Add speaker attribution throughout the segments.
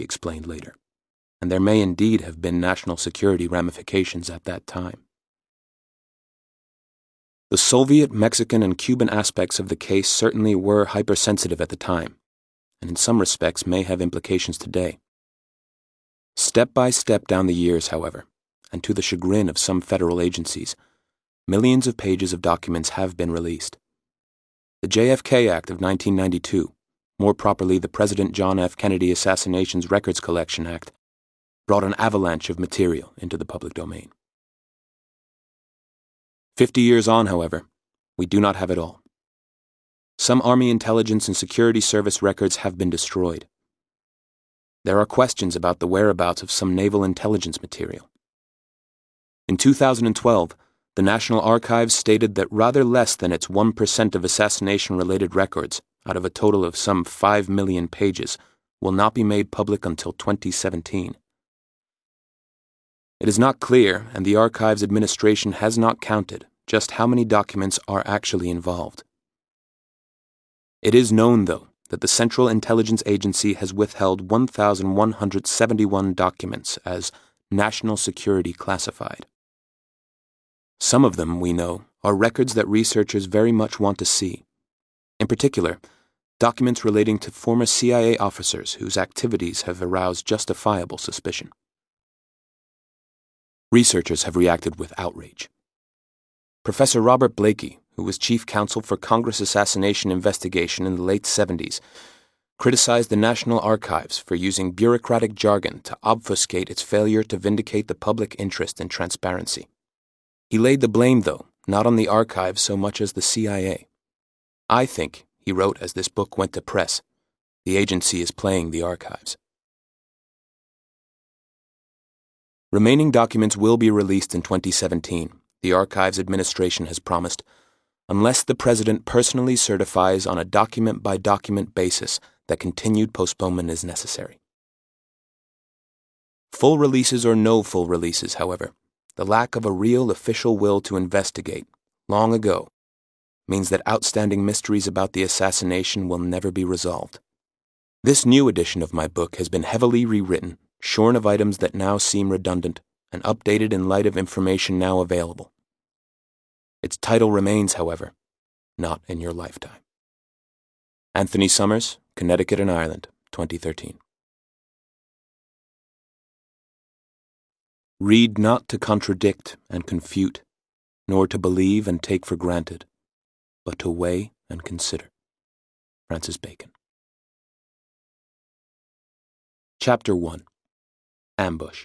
Speaker 1: he explained later, and there may indeed have been national security ramifications at that time. The Soviet, Mexican, and Cuban aspects of the case certainly were hypersensitive at the time, and in some respects may have implications today. Step by step down the years, however, and to the chagrin of some federal agencies, millions of pages of documents have been released. The JFK Act of 1992, more properly the President John F. Kennedy Assassinations Records Collection Act, brought an avalanche of material into the public domain. 50 years on, however, we do not have it all. Some Army intelligence and security service records have been destroyed. There are questions about the whereabouts of some naval intelligence material. In 2012, the National Archives stated that rather less than its 1% of assassination-related records, out of a total of some 5 million pages, will not be made public until 2017. It is not clear, and the Archives Administration has not counted, just how many documents are actually involved. It is known, though, that the Central Intelligence Agency has withheld 1,171 documents as national security classified. Some of them, we know, are records that researchers very much want to see. In particular, documents relating to former CIA officers whose activities have aroused justifiable suspicion. Researchers have reacted with outrage. Professor Robert Blakey, who was chief counsel for Congress assassination investigation in the late 70s, criticized the National Archives for using bureaucratic jargon to obfuscate its failure to vindicate the public interest in transparency. He laid the blame, though, not on the archives so much as the CIA. I think, he wrote as this book went to press, the agency is playing the archives. Remaining documents will be released in 2017, the Archives Administration has promised, unless the President personally certifies on a document-by-document basis that continued postponement is necessary. Full releases or no full releases, however, the lack of a real official will to investigate, long ago, means that outstanding mysteries about the assassination will never be resolved. This new edition of my book has been heavily rewritten, shorn of items that now seem redundant, and updated in light of information now available. Its title remains, however, Not in Your Lifetime. Anthony Summers, Connecticut and Ireland, 2013. Read not to contradict and confute, nor to believe and take for granted, but to weigh and consider. Francis Bacon. Chapter 1. Ambush.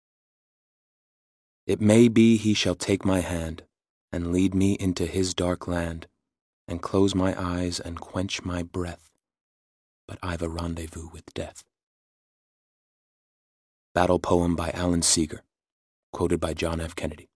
Speaker 1: It may be he shall take my hand, and lead me into his dark land, and close my eyes and quench my breath, but I've a rendezvous with death. Battle poem by Alan Seeger, quoted by John F. Kennedy.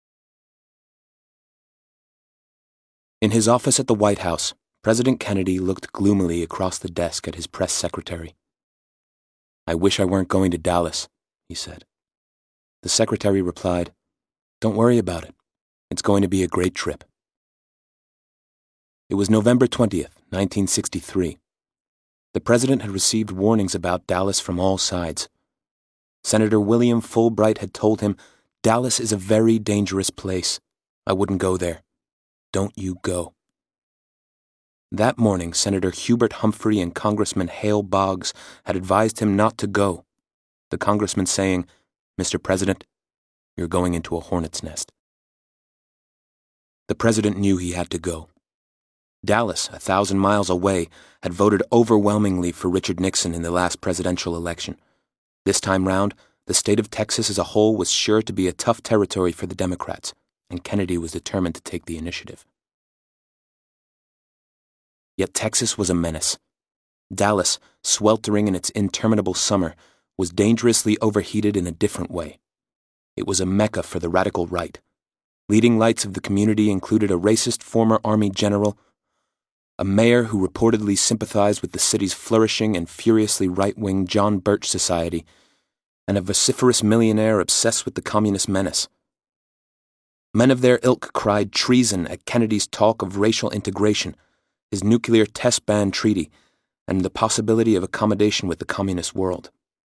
Speaker 1: In his office at the White House, President Kennedy looked gloomily across the desk at his press secretary. "I wish I weren't going to Dallas," he said. The secretary replied, "Don't worry about it. It's going to be a great trip." It was November 20th, 1963. The president had received warnings about Dallas from all sides. Senator William Fulbright had told him, "Dallas is a very dangerous place. I wouldn't go there. Don't you go." That morning, Senator Hubert Humphrey and Congressman Hale Boggs had advised him not to go, the congressman saying, "Mr. President, you're going into a hornet's nest." The president knew he had to go. Dallas, 1,000 miles away, had voted overwhelmingly for Richard Nixon in the last presidential election. This time round, the state of Texas as a whole was sure to be a tough territory for the Democrats, and Kennedy was determined to take the initiative. Yet Texas was a menace. Dallas, sweltering in its interminable summer, was dangerously overheated in a different way. It was a mecca for the radical right. Leading lights of the community included a racist former Army general, a mayor who reportedly sympathized with the city's flourishing and furiously right-wing John Birch Society, and a vociferous millionaire obsessed with the communist menace. Men of their ilk cried treason at Kennedy's talk of racial integration, his nuclear test ban treaty, and the possibility of accommodation with the communist world.